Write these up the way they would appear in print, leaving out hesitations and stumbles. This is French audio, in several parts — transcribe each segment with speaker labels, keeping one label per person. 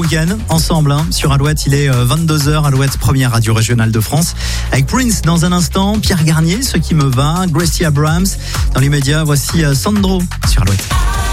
Speaker 1: week-end ensemble sur Alouette. Il est 22h, Alouette, première radio régionale de France. Avec Prince dans un instant, Pierre Garnier, Ce qui me va, Gracie Abrams. Dans les médias, voici Sandro sur Alouette.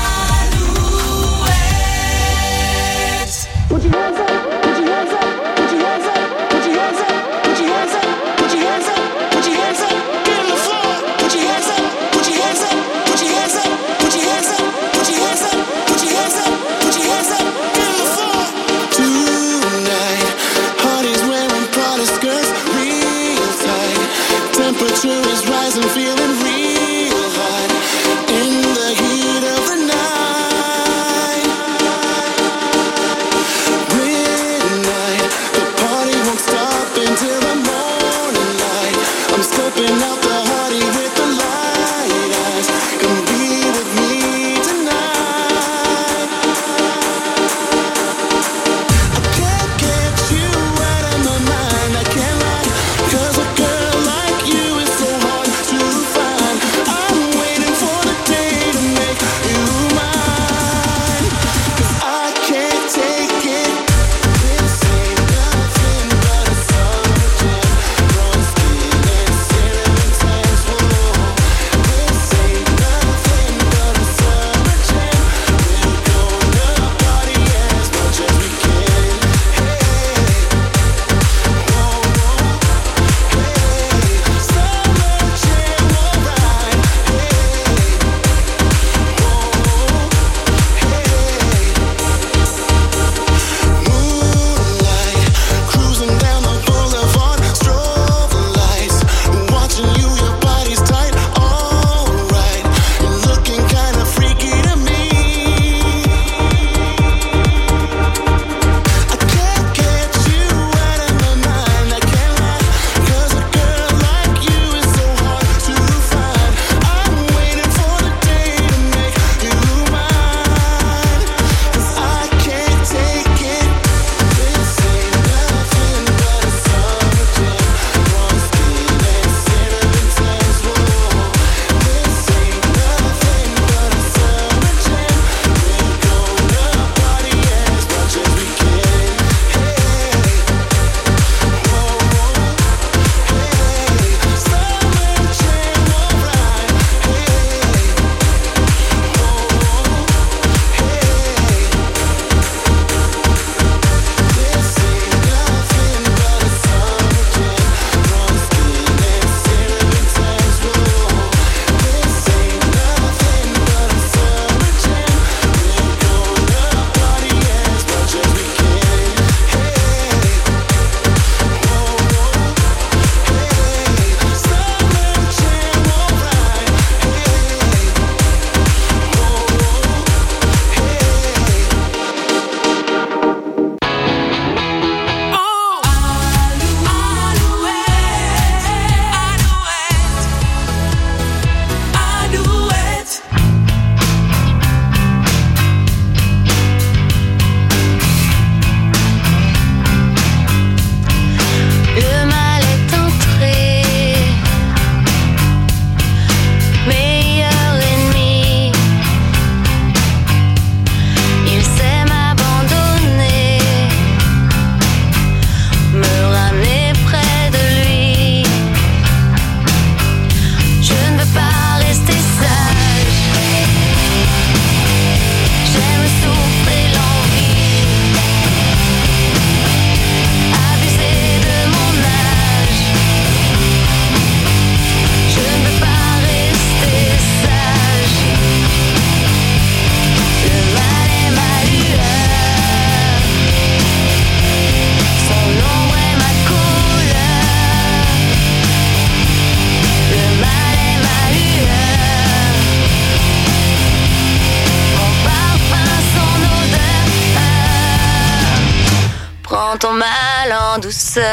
Speaker 2: Ton mal en douceur.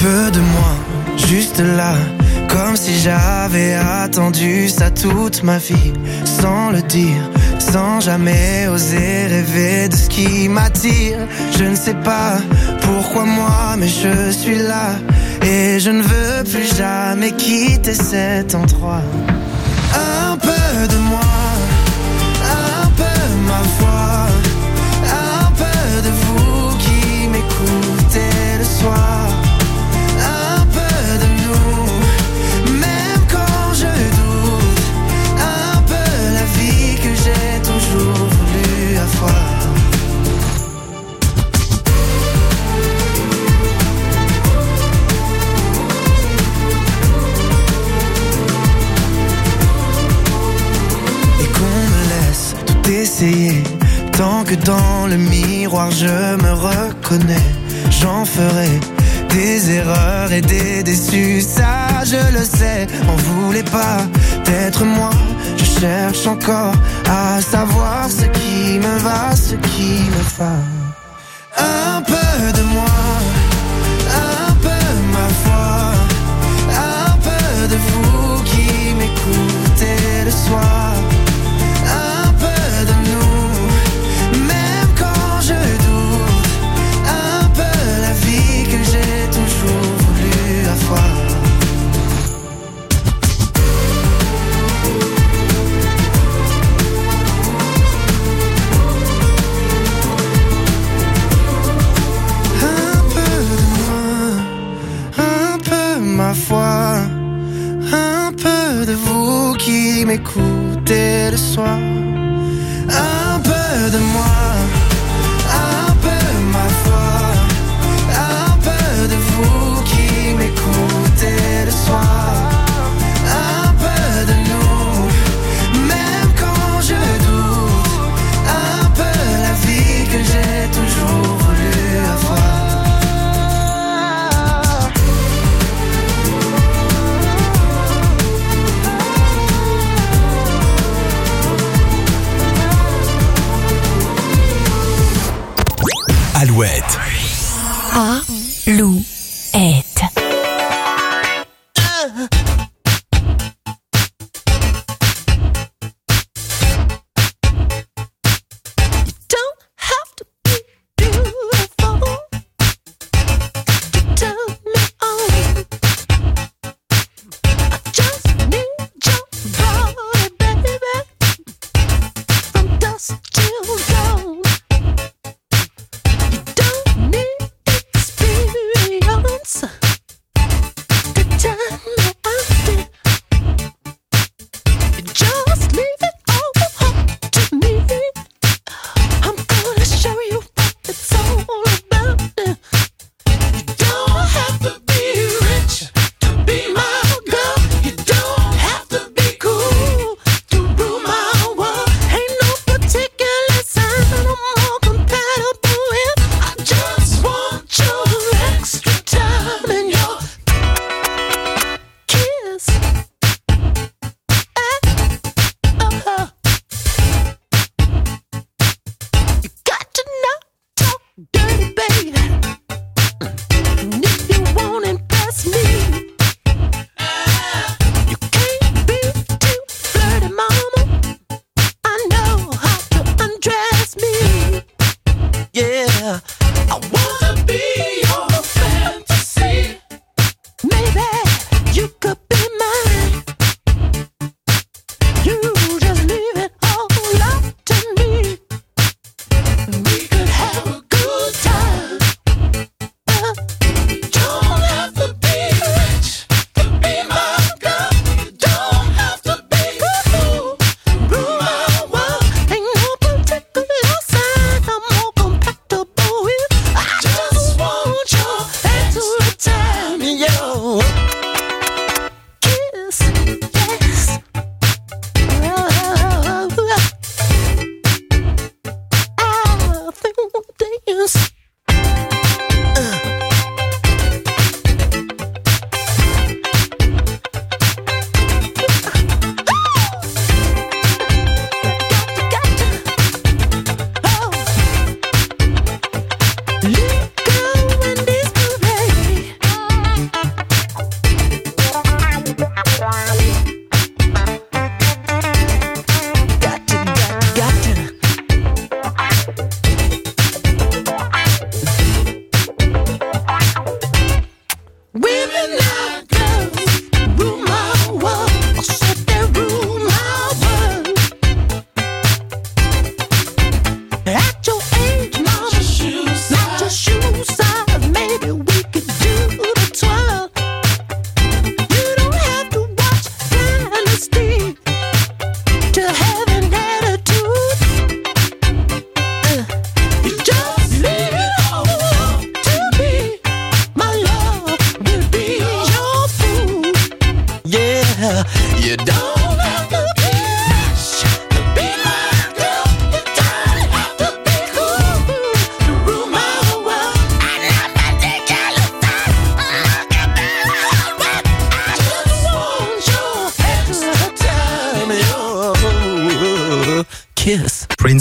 Speaker 3: peu de moi, juste là, comme si j'avais attendu ça toute ma vie, sans le dire, sans jamais oser rêver de ce qui m'attire. Je ne sais pas pourquoi moi, mais je suis là, et je ne veux plus jamais quitter cet endroit. Un peu de moi, un peu ma foi, un peu de vous qui m'écoutez le soir. Un peu de nous, même quand je doute, un peu la vie que j'ai toujours voulu avoir. Et qu'on me laisse tout essayer, tant que dans le miroir je me reconnais, j'en ferai des erreurs et des déçus, ça je le sais. On voulait pas d'être moi, je cherche encore à savoir ce qui me va, ce qui me va. Un peu de moi, un peu ma foi, un peu de vous qui m'écoutez le soir. Un peu de nous, même quand je doute, un peu la vie que j'ai toujours voulu avoir. Un peu de moi, un peu ma foi, un peu de vous qui m'écoutez le soir. Un peu de moi, un peu ma foi, un peu de vous qui m'écoutez le soir. Un peu de nous, même quand je doute, un peu la vie que j'ai toujours voulu avoir.
Speaker 4: Alouette.
Speaker 5: Alouette.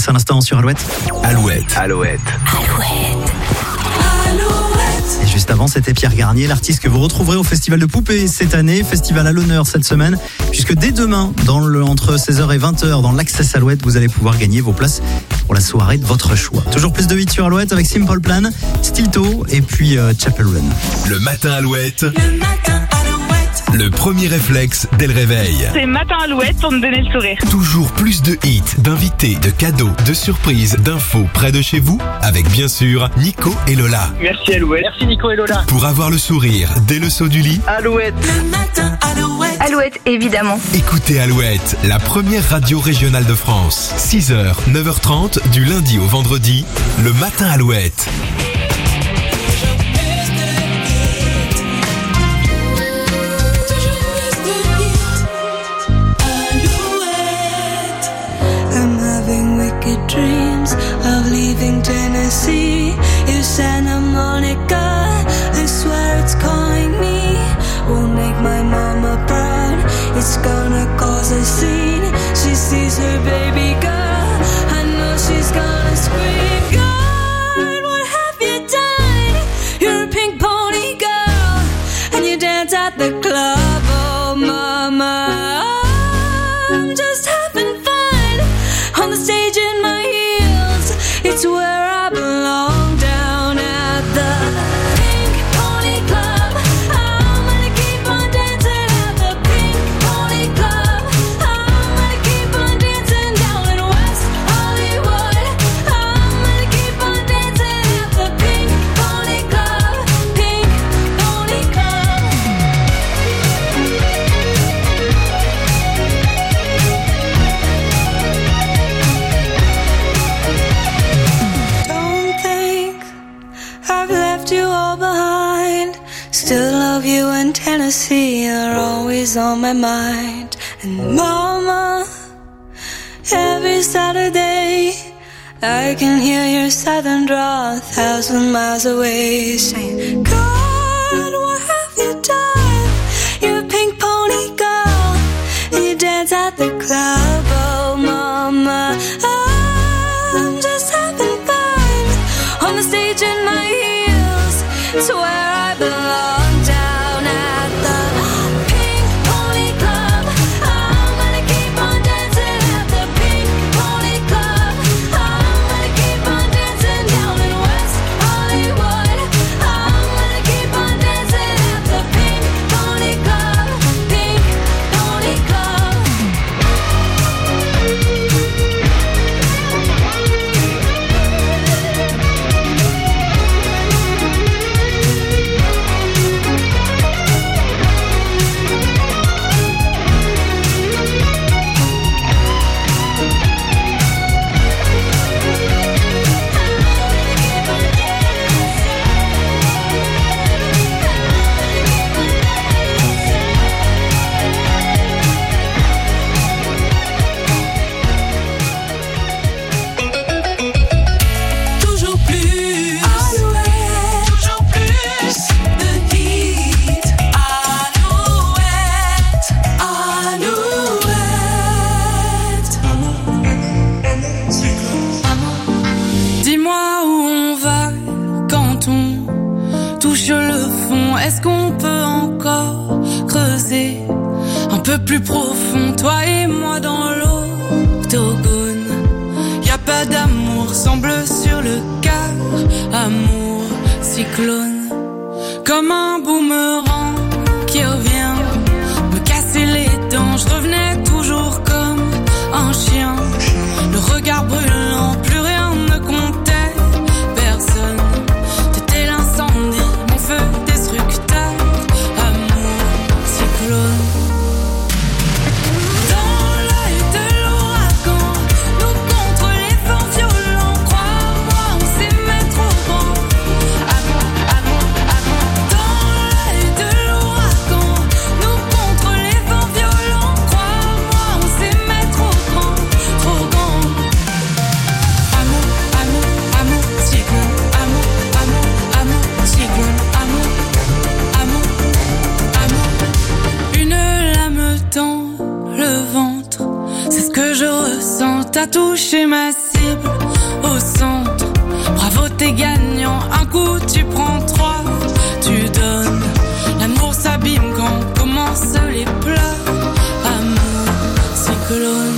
Speaker 1: à l'instant sur Alouette.
Speaker 4: Alouette.
Speaker 1: Et juste avant, c'était Pierre Garnier, l'artiste que vous retrouverez au Festival de Poupées cette année, festival à l'honneur cette semaine, puisque dès demain, entre 16h et 20h, dans l'Access Alouette, vous allez pouvoir gagner vos places pour la soirée de votre choix. Toujours plus de hits sur Alouette avec Simple Plan, Stilto et puis Chapel Run.
Speaker 4: Le matin Alouette. Le premier réflexe dès le réveil.
Speaker 5: C'est Matin Alouette pour me donner le sourire.
Speaker 4: Toujours plus de hits, d'invités, de cadeaux, de surprises, d'infos près de chez vous, avec bien sûr Nico et Lola.
Speaker 6: Merci Alouette. Merci Nico et Lola.
Speaker 4: Pour avoir le sourire dès le saut du lit,
Speaker 6: Alouette.
Speaker 7: Le matin Alouette.
Speaker 2: Alouette, évidemment.
Speaker 4: écoutez Alouette, la première radio régionale de France. 6h, 9h30, du lundi au vendredi, le matin Alouette.
Speaker 8: Dreams of leaving Tennessee. If Santa Monica, I swear it's calling me. Won't make my mama proud. It's gonna cause a scene. She sees her baby girl. I know she's gonna scream. God, what have you done? You're a pink pony girl, and you dance at the club. Oh, mama, I'm just having fun on the stage in my heels. It's where I belong, down at the Pink Pony Club. I'm gonna keep on dancing at the Pink Pony Club. I'm gonna keep on dancing down in West Hollywood. I'm gonna keep on dancing at the Pink Pony Club. Pink Pony Club. Don't think I've left you all behind. Still love you and Tennessee are always on my mind. And mama, every Saturday I can hear your southern drawl 1,000 miles away, saying, God, what have you done? You're a pink pony girl, and you dance at the club. Oh, mama, I'm just having fun on the stage in my heels. It's where I belong, down at the Pink Pony Club. I'm gonna keep on dancing at the Pink Pony Club. I'm gonna keep on dancing down in West Hollywood. I'm gonna keep on dancing at the Pink Pony Club. Pink Pony Club. Toujours plus, Alouette. Toujours plus de hits. Alouette, Alouette. Dis-moi où on va quand on touche le fond. Est-ce qu'on peut encore creuser un peu plus profond, toi et moi dans l'octogone? Y a pas d'amour, semble sur le cœur. Amour, cyclone, comme un boomerang qui revient me casser les dents. Je revenais toujours comme un chien, le regard brûlant, plus rien ne comptait. Personne, t'étais l'incendie, mon feu destructeur. Amour, cyclone. Dans l'œil de l'ouragan, nous contre les vents violents. Crois-moi, on s'aimait trop grand. Amour, amour, t'as touché ma cible au centre. Bravo, t'es gagnant. Un coup, tu prends 3, tu donnes. L'amour s'abîme quand commencent les pleurs. Amour, cyclone.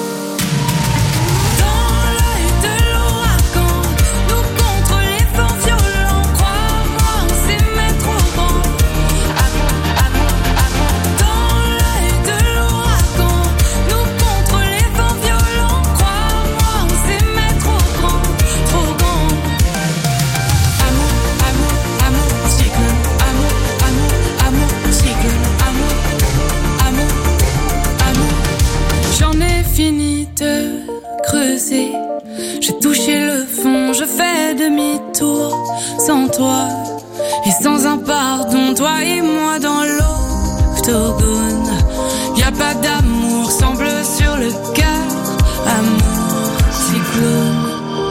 Speaker 8: J'ai touché le fond, je fais demi-tour. Sans toi et sans un pardon, toi et moi dans l'octogone. Y'a pas d'amour, semble sur le cœur. Amour, cyclone.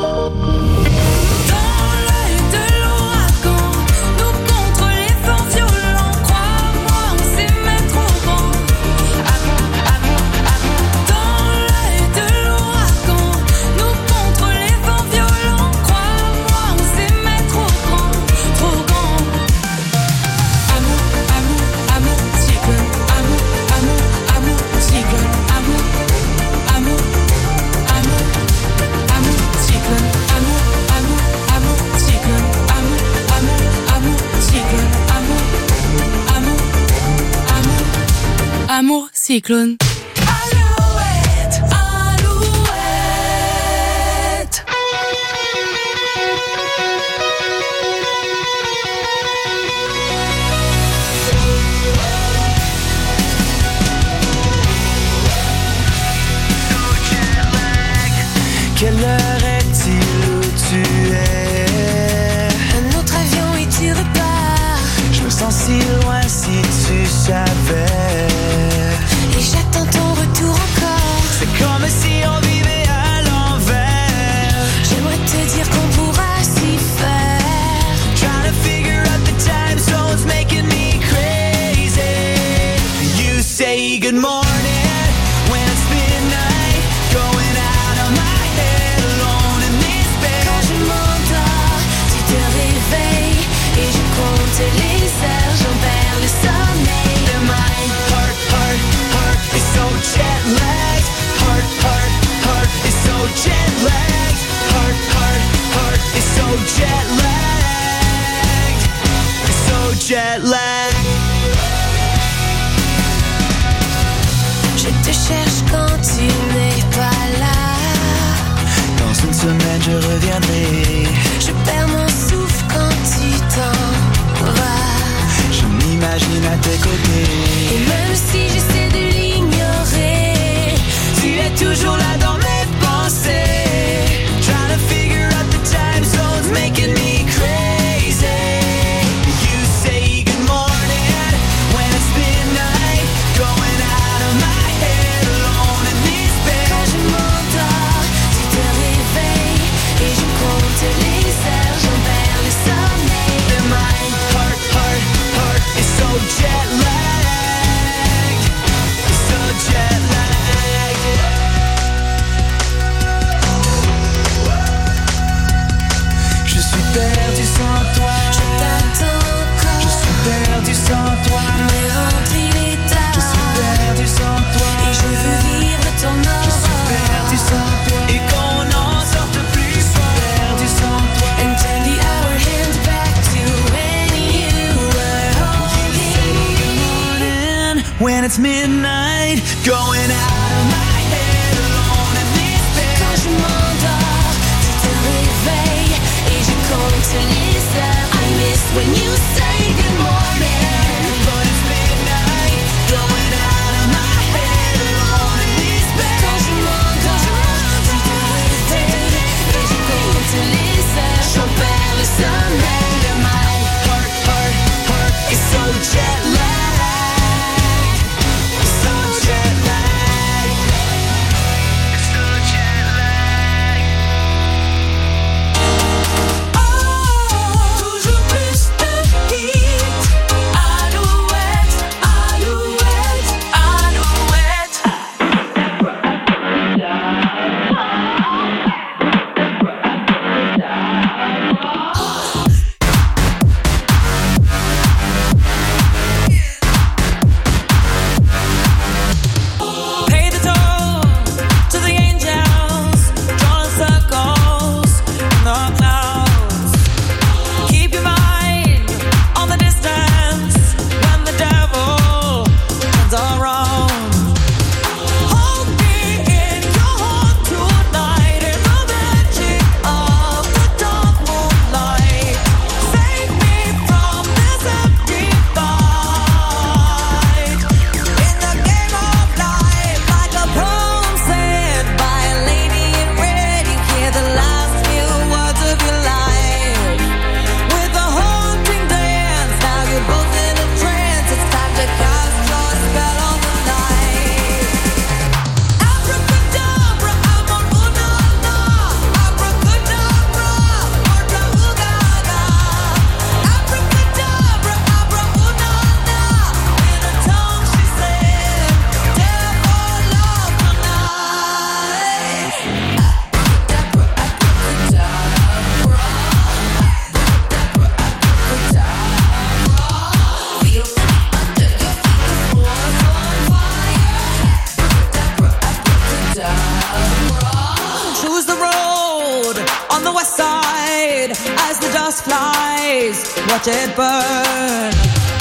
Speaker 8: Amour, cyclone. Alouette, alouette.
Speaker 3: Quelle heure est-il où tu es?
Speaker 8: Un autre avion et tu repars.
Speaker 3: Je me sens si loin si tu savais.
Speaker 8: Et j'attends ton retour encore.
Speaker 3: C'est comme si on vivait à l'envers.
Speaker 8: J'aimerais te dire qu'on pourra s'y faire.
Speaker 3: Trying to figure out the time zones making me crazy. You say good morning when it's midnight. Going out of my head alone in this bed.
Speaker 8: Quand je m'endors, tu te réveilles. Et je compte les heures, j'en perds le sommeil.
Speaker 3: And my heart is so jet lagged. Heart is so jet lagged. Heart is so jet lagged. It's so jet lagged.
Speaker 8: Je te cherche quand tu n'es pas là.
Speaker 3: Dans une semaine je reviendrai.
Speaker 8: Je perds mon souffle quand tu t'en vas.
Speaker 3: Je m'imagine à tes côtés.
Speaker 8: Et même si j'essaie de l'ignorer,
Speaker 3: tu es toujours là dans mes pensées. Trying to figure out the time zones making me crazy. You say good morning when it's midnight. Going out of my head alone in this bed.
Speaker 8: quand je m'endors, tu te réveilles. Et je compte les heures, j'en perds le sommeil.
Speaker 3: And my heart is so jet lagged. So jet lagged. Je suis perdu sans toi.
Speaker 8: Je t'attends encore.
Speaker 3: Je suis perdu sans toi.
Speaker 8: Mais rentre, il est tard.
Speaker 3: Je suis perdu sans toi.
Speaker 8: Et je veux vivre ton
Speaker 3: Je suis
Speaker 8: aurore.
Speaker 3: perdu sans toi. Et qu'on n'en sorte plus. Je suis perdu sans toi.
Speaker 8: And turn the hour hands back to when you were holding.
Speaker 3: When it's midnight, going out of my head alone in this bed.
Speaker 8: Quand je m'endors, tu te réveilles. Et je compte les heures. I miss when you say good morning.
Speaker 3: But it's midnight, going out of my head alone in this bed.
Speaker 8: Quand je m'endors, tu te réveilles. Et je compte les heures. J'en perds le sommeil.
Speaker 3: And my heart is so jet lagged. So jet lagged.
Speaker 8: eyes, watch it burn.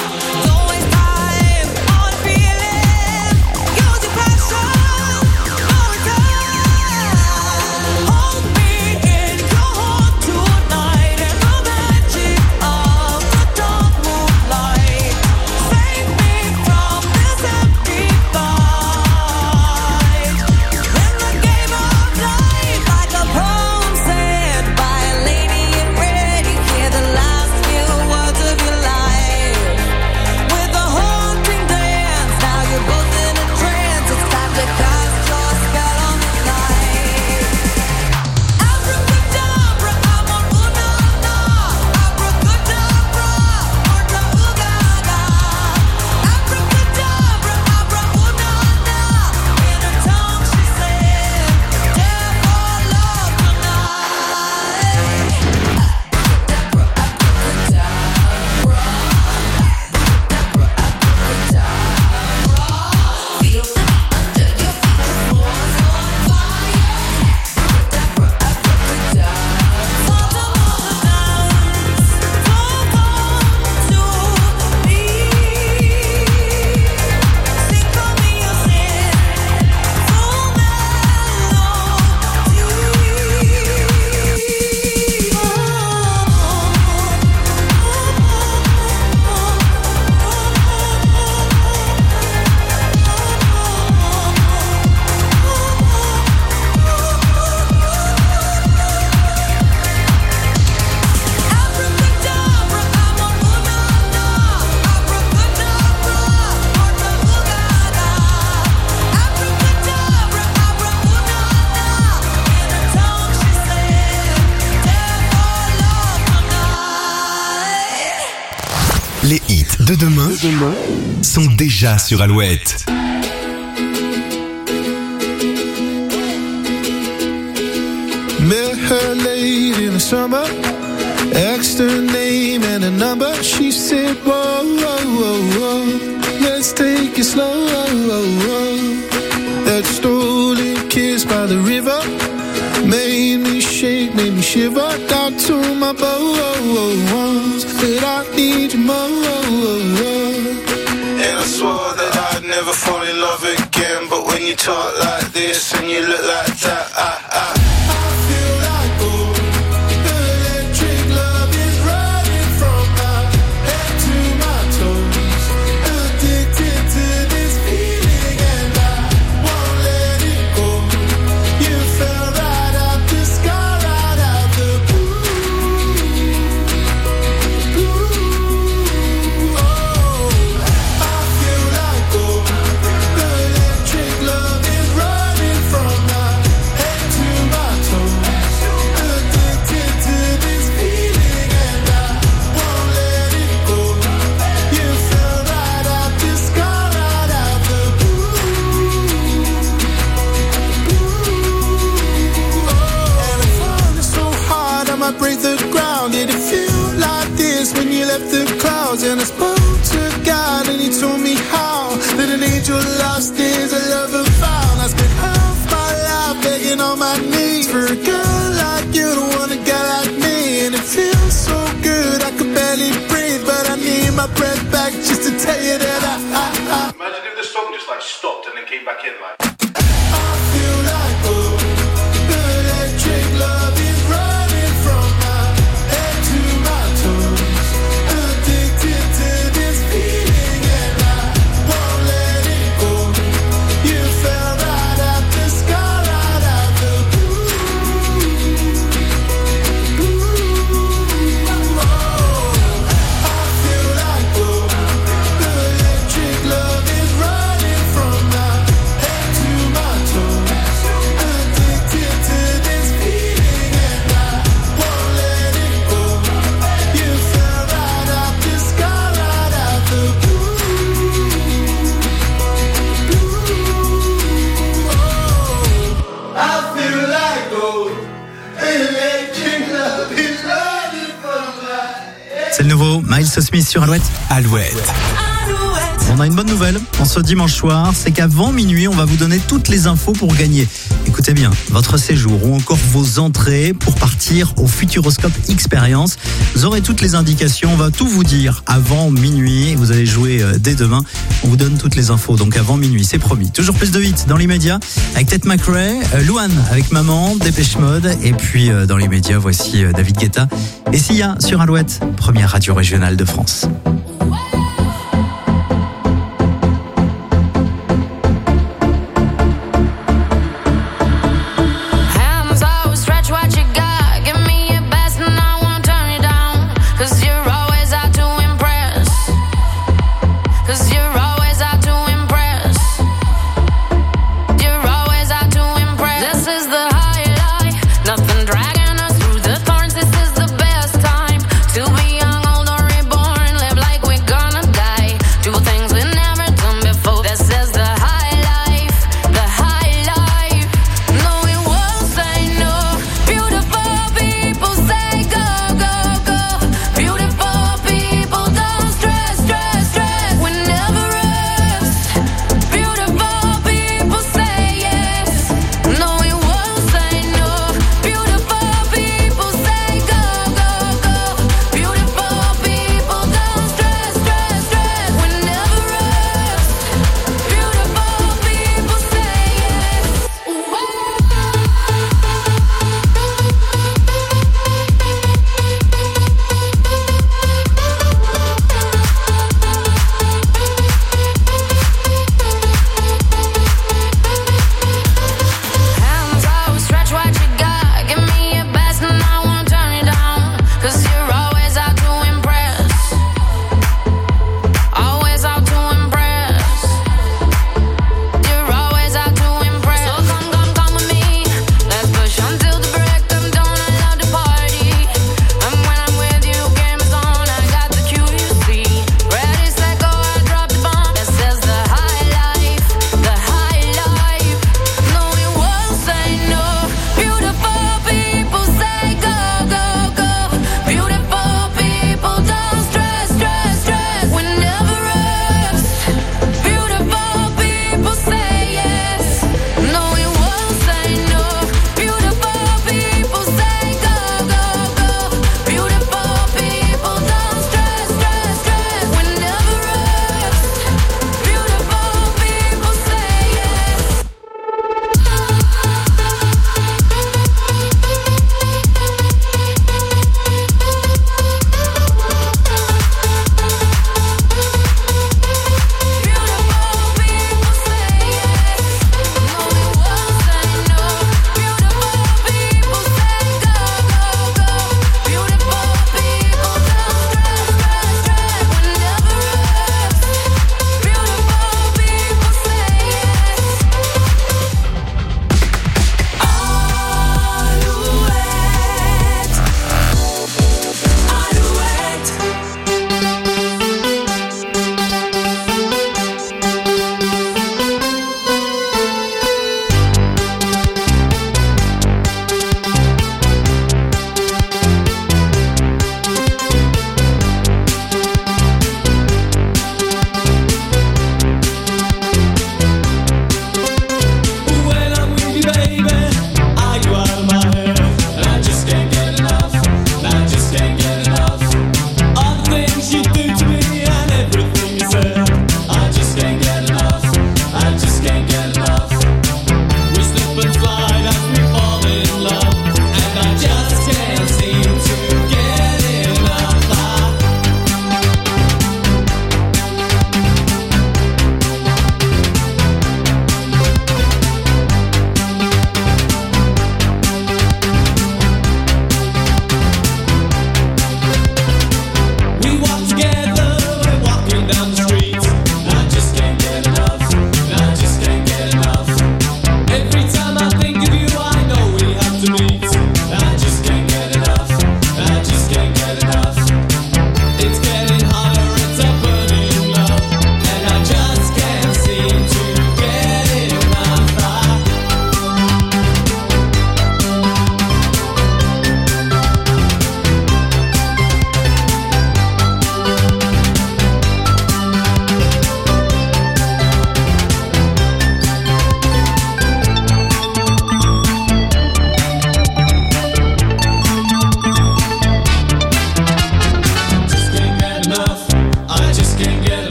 Speaker 4: Les hits de demain sont déjà sur Alouette.
Speaker 3: Met her late in the summer, asked her name and a number. She said, whoa, whoa, whoa, whoa, let's take it slow. That stolen kiss by the river made me shake, made me shiver. Down to my bones, said I need you more. And I swore that I'd never fall in love again. But when you talk like this and you look like that, I feel like gold. The electric love is running from my head to my toes. Addicted to this feeling and I won't let it go. You fell right out the sky, right out the blue. Oh, I feel like gold. The electric love is running from my head to my toes. Addicted to this feeling and I won't let it go. You fell right out the sky, right out the blue. And I found it so hard I might break the ground. Did it feel like this when you left the clouds? And I spoke to God and he told me how that an angel lost is a lover found. I spent half my life begging on my knees for a girl like you to want a guy like me. And it feels so good I could barely breathe, but I need my breath back just to tell you that I
Speaker 7: Imagine if the song just like stopped and then came back in like.
Speaker 3: feel like gold. The electric love is running from my head to my toes. Addicted to this feeling and I won't let it go. You fell right out the sky, right out the blue. Oh, I feel like gold. The electric love is running from my head to my toes. Addicted to this feeling and I won't let it go. You fell right out the sky, right out the blue. Oh, I feel like gold. Electric love is running from my head.
Speaker 1: C'est le nouveau Miles Smith sur Alouette.
Speaker 4: Alouette.
Speaker 1: on a une bonne nouvelle en ce dimanche soir, c'est qu'avant minuit, on va vous donner toutes les infos pour gagner. Écoutez bien, votre séjour ou encore vos entrées pour partir au Futuroscope Experience. Vous aurez toutes les indications, on va tout vous dire avant minuit. Vous allez jouer dès demain. On vous donne toutes les infos, donc avant minuit, c'est promis. Toujours plus de hits dans l'immédiat avec Ted McRae, Luan avec Maman, Dépêche Mode, et puis dans l'immédiat, voici David Guetta et Sia sur Alouette, première radio régionale de France.
Speaker 8: Dragging us through the thorns, this is the best time to be young, old or reborn. Live like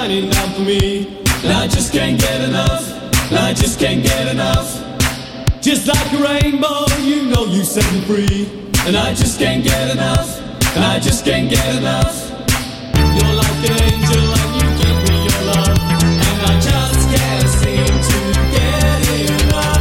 Speaker 9: shining down for me. And I just can't get enough. And I just can't get enough. Just like a rainbow, you know you set me free. And I just can't get enough. And I just can't get enough. You're like an angel and you give me your love. And I just can't seem to get enough.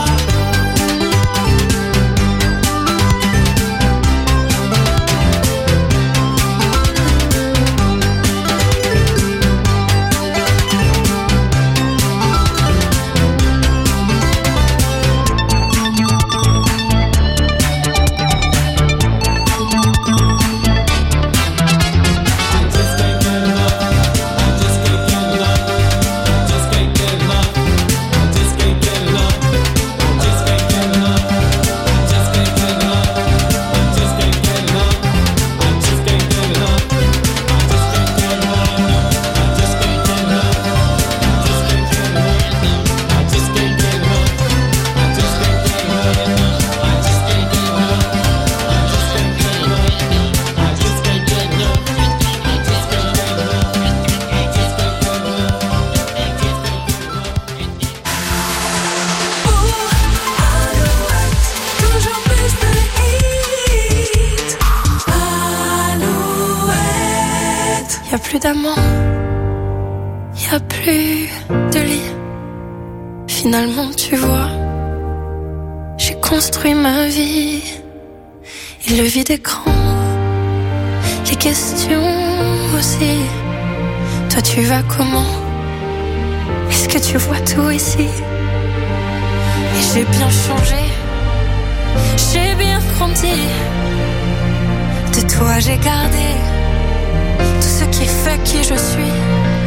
Speaker 8: Y'a plus d'amant, y'a plus de lit. Finalement, tu vois, j'ai construit ma vie. Et le vide écran, les questions aussi. Toi, tu vas comment? Est-ce que tu vois tout ici? Et j'ai bien changé, j'ai bien grandi. De toi, j'ai gardé tout ce qui fait qui je suis.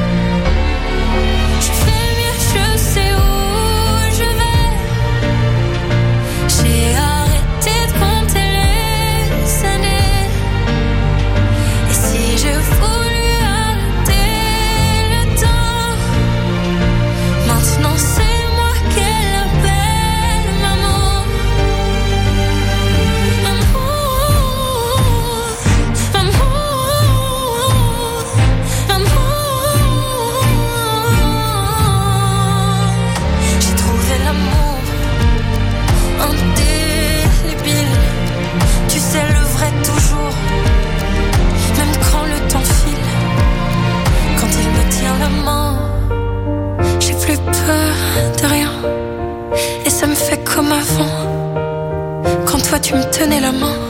Speaker 8: Je fais mieux, je sais où je vais. J'ai arrêté de compter les années. Et si je voulais arrêter le temps, maintenant c'est moi qu'elle appelle maman. J'ai plus peur de rien. Et ça me fait comme avant, quand toi tu me tenais la main.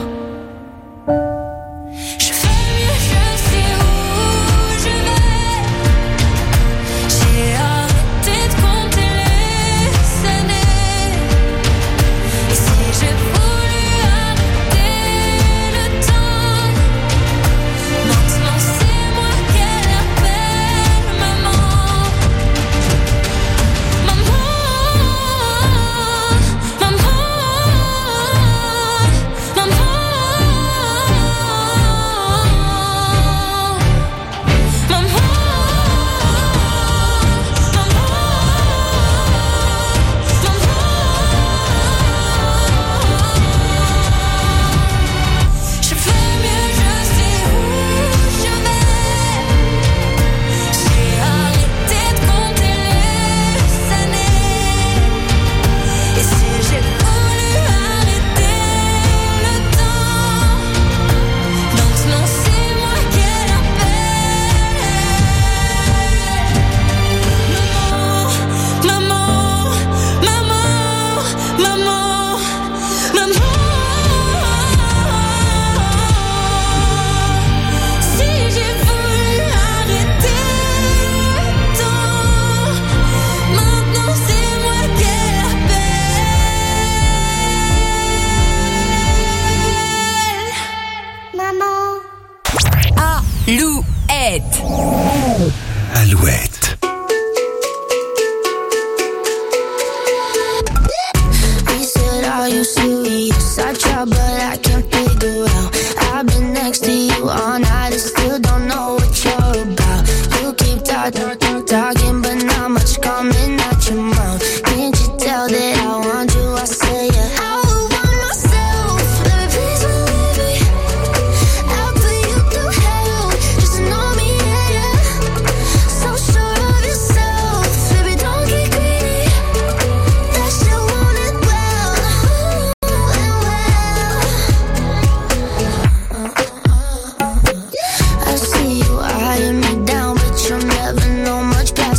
Speaker 8: Je fais mieux, je sais où je vais. J'ai arrêté de compter les années. Et si j'ai voulu arrêter le temps, maintenant c'est moi qu'elle appelle maman.
Speaker 4: Alouette.
Speaker 10: He said, are you serious? I try but I can't figure out. I've been next to you all night and still don't know what you're about. You keep talking but not much coming out your mouth. Can't you tell that I want you? I say yeah. I would want myself. Let me please believe me. I'll put you through hell. Just know me, yeah, yeah. So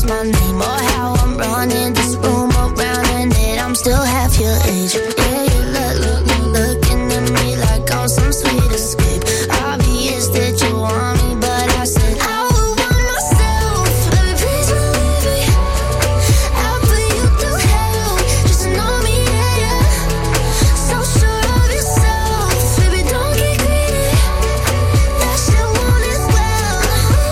Speaker 10: my name or how I'm running this room around, and that I'm still half your age. Yeah, you looking at me like I'm some sweet escape. Obvious that you want me, but I said I would want myself. Baby, please believe me. I'll put you through hell just to know me, yeah, yeah. So sure of yourself, baby, don't get greedy. That shit won't as well.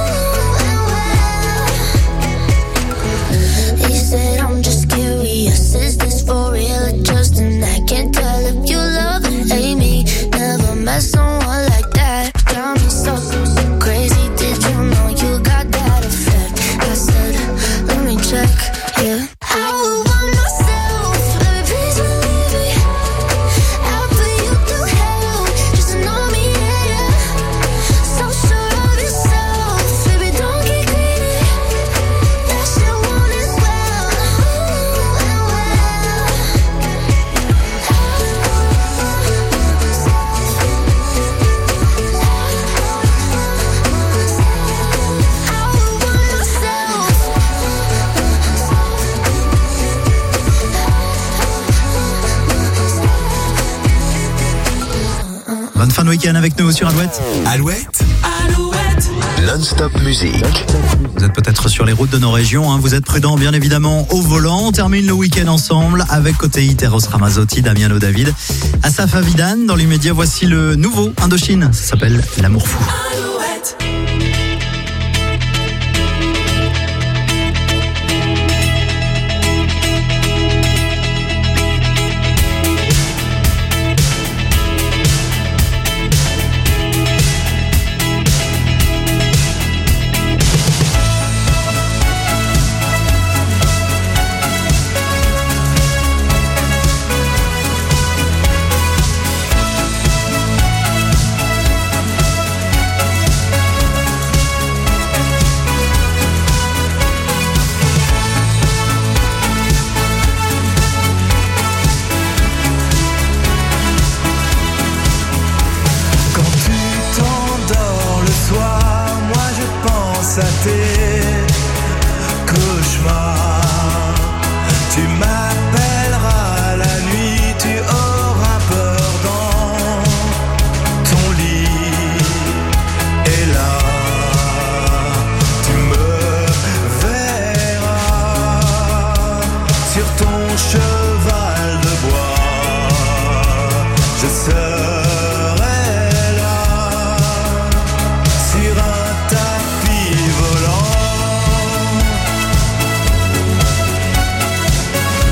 Speaker 10: He said I'm just curious, is this for real or just an act? Can't tell if you love or hate me. Never met someone like that. Got me so crazy. Did you know you got that effect? I said, let me check, yeah. I would want myself, baby, please believe me. I'll put you through hell just to know me, yeah, yeah. So sure of yourself, baby, don't get greedy. That shit won't as well.
Speaker 1: Bonne fin de week-end avec nous sur Alouette.
Speaker 4: Alouette, non-stop musique.
Speaker 1: Vous êtes peut-être sur les routes de nos régions, hein. Vous êtes prudents bien évidemment au volant. On termine le week-end ensemble avec côté Eros Ramazzotti, Damiano David, Asaf Avidan. Dans l'immédiat, voici le nouveau Indochine. Ça s'appelle L'amour fou.
Speaker 3: À tes cauchemars, tu m'appelleras la nuit, tu auras peur dans ton lit, et là tu me verras sur ton cheval de bois, je serai là sur un tapis volant.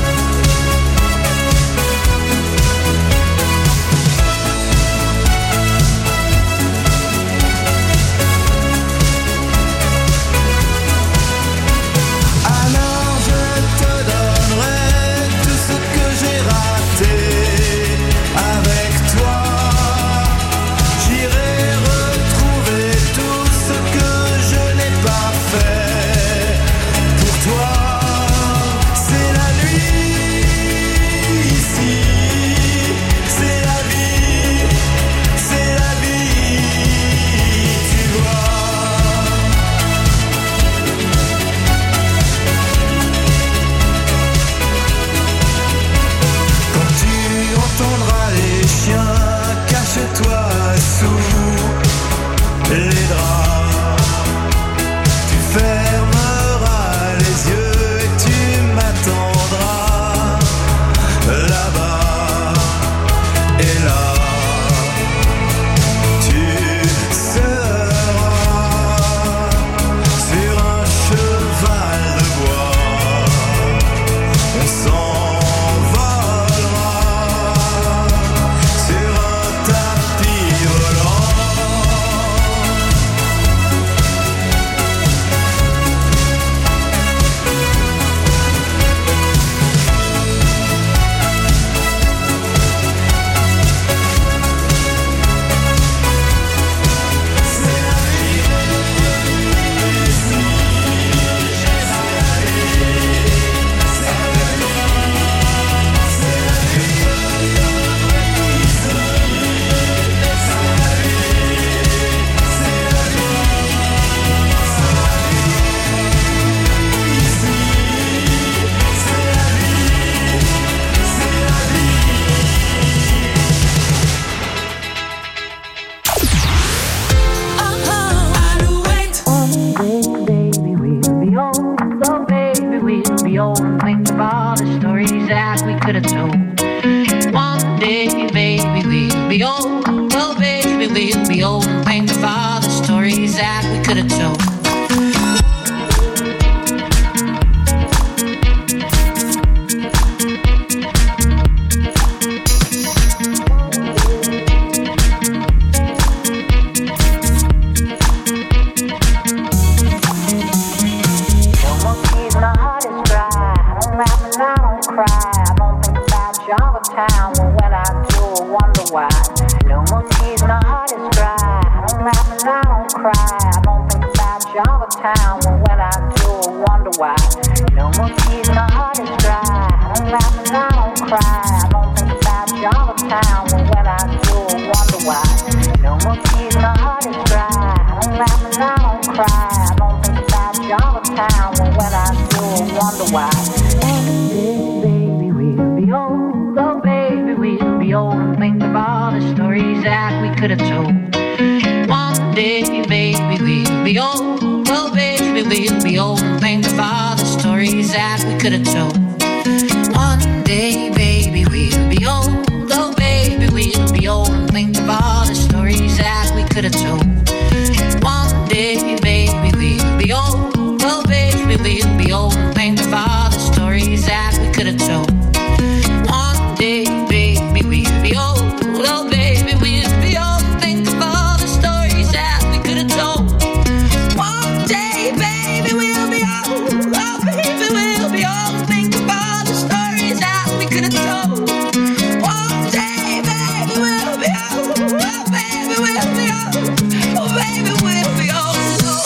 Speaker 11: job in town. When I do, I wonder why. No more tears, my heart is dry. I don't laugh and I don't cry. I don't think about job in town. When I do, I wonder why. No more tears, my heart is dry. I don't laugh and I don't cry. I don't think about job in town. When I do, I wonder why. Baby, we'll be old. Oh, baby, we'll be old. And think of all the stories that we could have told. One day, baby, we'll be old. Oh, baby, we'll be old. And think of all the stories that we could have told. One day, baby, we'll be old. Oh, baby, we'll be old. And think of all the stories that we could have told. One day, baby, we'll be old. Oh, baby, we'll be old. And think of all the stories that we could have told. One day, baby, we'll be old. Oh, baby, we'll be old. Think of all the stories that we could have told. One day, baby, we'll be old. Oh, baby, we'll be old. Think of all the stories that we could have told. One day, baby, we'll be old. Oh, baby, we'll be old. Oh, baby, we'll be old.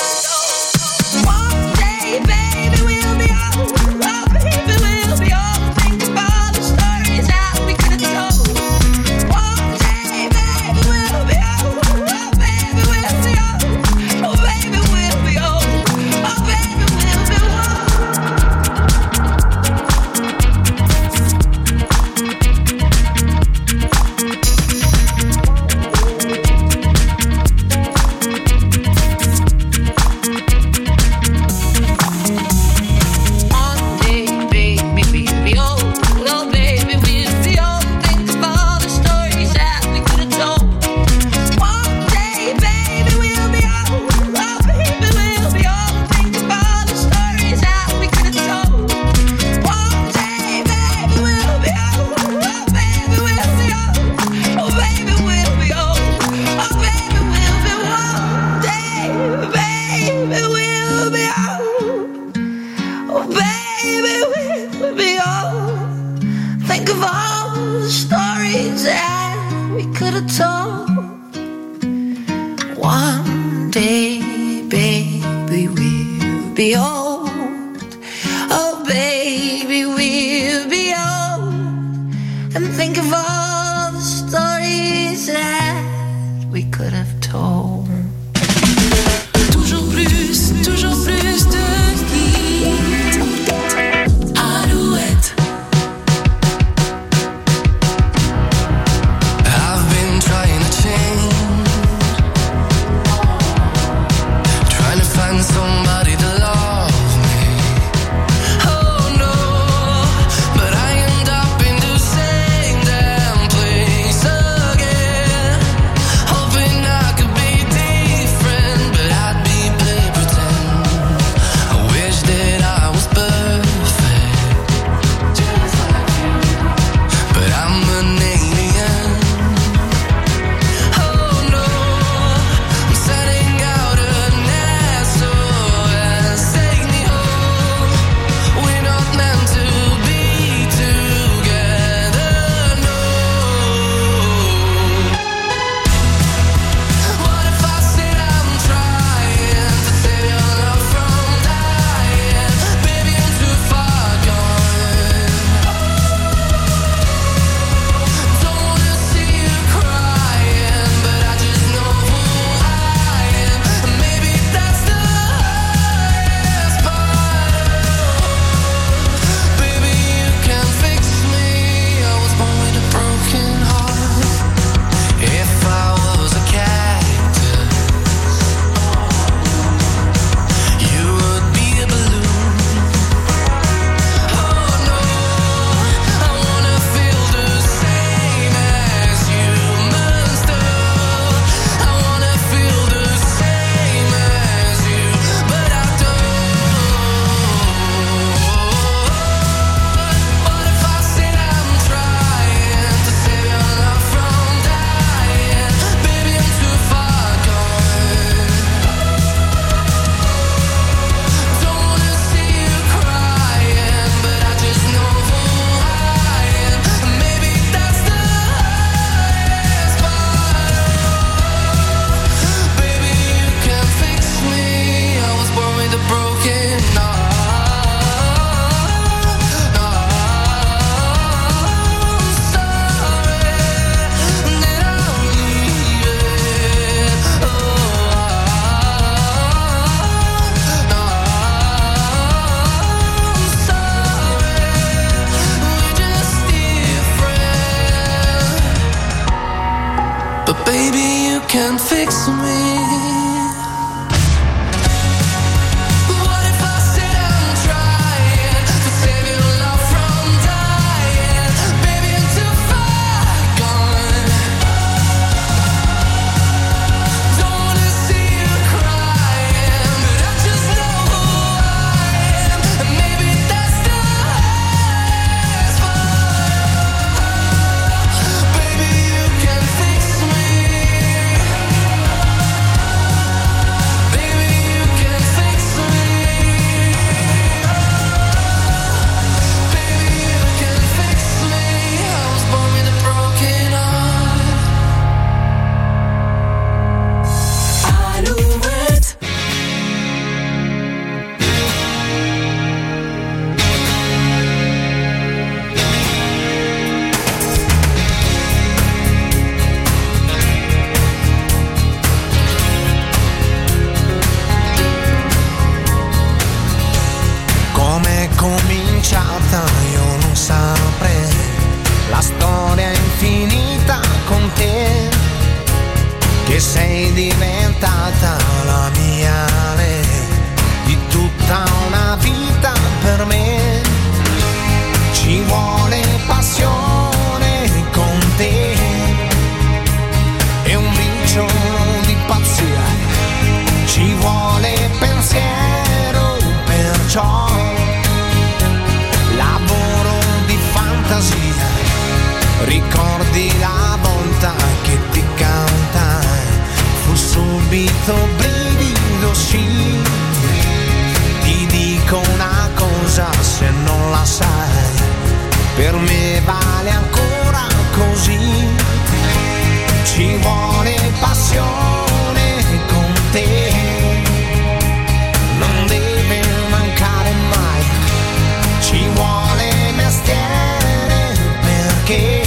Speaker 11: One day, baby, we'll be old. Oh, baby, we'll be old. Think of all the stories that we could have told. One day, baby, we'll be old. Oh, baby, we'll be old. Oh, baby, we'll be old. Oh, baby, we'll be One day, baby, we'll be old. Oh, baby, we'll be old. Think of all the stories that we could have told. One day, baby, we'll be old. Oh, baby, we'll be old. Think of all the stories that we could have told. One day, baby, we'll be old. Oh, baby, we'll be old. Oh, baby, we'll be old. Oh, baby, we'll be one day, baby, we'll be old. Oh, baby, we'll be old. Think of all the stories that we could have told. One day, baby, we'll be old. Oh, baby, we'll be old. And think of all the stories that we could have told. Toujours plus de hits. Alouette.
Speaker 3: I've been trying to change, trying to find somebody to love. lasciata io non saprei, la storia è infinita con te, che sei diventata la mia lei, di tutta una vita per me. Ci vuole passione con te e un briciolo di pazzia, ci vuole pensiero, perciò lavoro di fantasia. Ricordi la volta che ti cantai, fu subito brivido, sì. Ti dico una cosa, se non la sai, per me vale ancora così. Ci vuole passione con te, non deve mancare mai. Ci vuole mestiere perché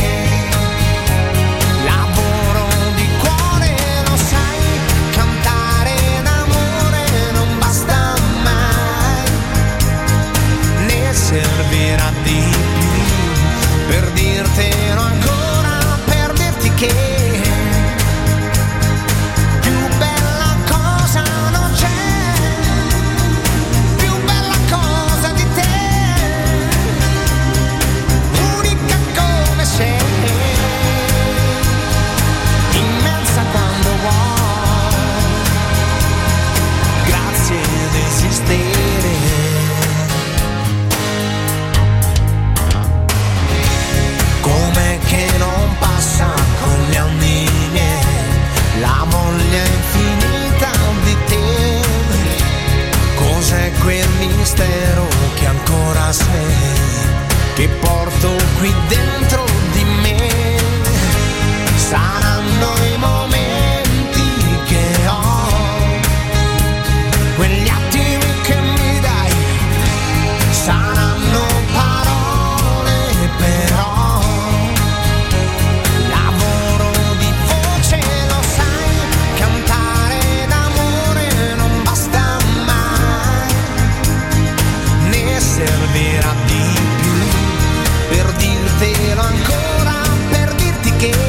Speaker 3: lavoro di cuore, lo sai, cantare d'amore non basta mai, ne servirà di più per dirtelo ancora, per dirti che com'è che non passa con gli anni miei la voglia infinita di te. Cos'è quel mistero che ancora sei, che porto qui dentro di me? Saranno i momenti che ho, quegli attimi che mi dai, saranno parole però, lavoro di voce, lo sai, cantare d'amore non basta mai, ne servirà di più per dirtelo ancora, per dirti che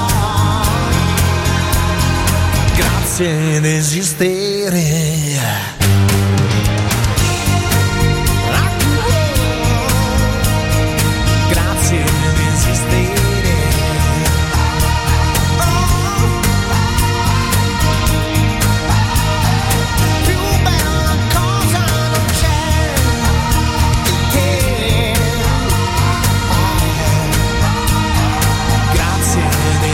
Speaker 3: esistere.